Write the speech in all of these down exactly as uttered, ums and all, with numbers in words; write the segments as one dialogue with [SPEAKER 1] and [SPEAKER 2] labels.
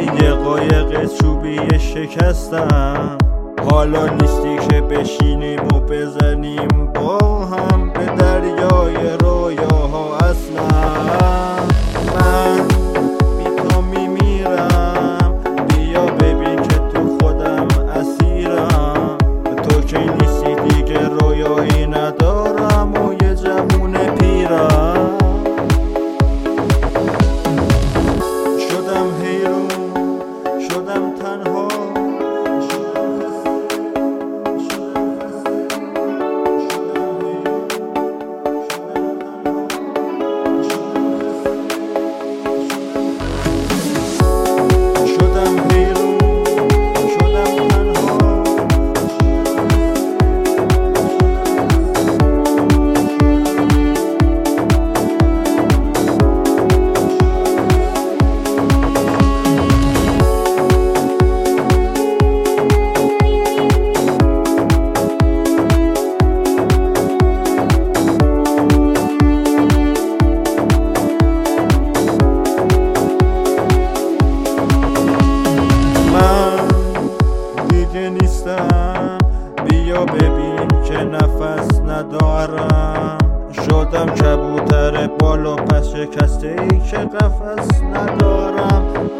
[SPEAKER 1] یه قایق چوبی شکستم، حالا نیستی که بشینیم و بزنیم با هم به دریای رویاها. اصلا من بی تو میمیرم، بیا ببین که تو خودم اسیرم. تو که نیستی دیگه رویایی ندارم و یه جوون پیرم. شدم حیرون، شدم تنها، نیستم. بیا ببین که نفس ندارم، شدم کبوتر بالا پس شکسته ای که قفس ندارم.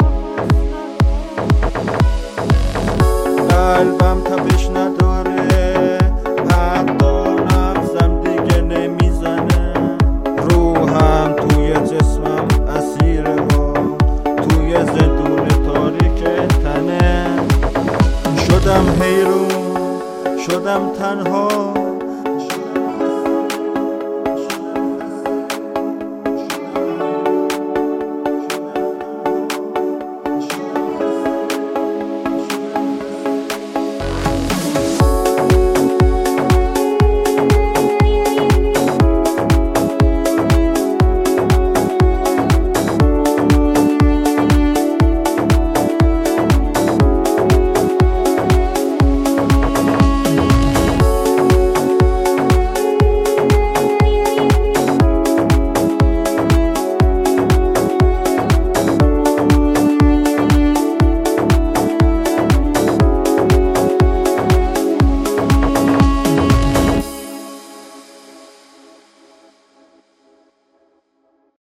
[SPEAKER 1] قلبم تپش نداره، حتی نفسم دیگه نمیزنه، روحم توی جسمم اسیره و توی زندون تاریک تنه. شدم حیرون، شدم تنها،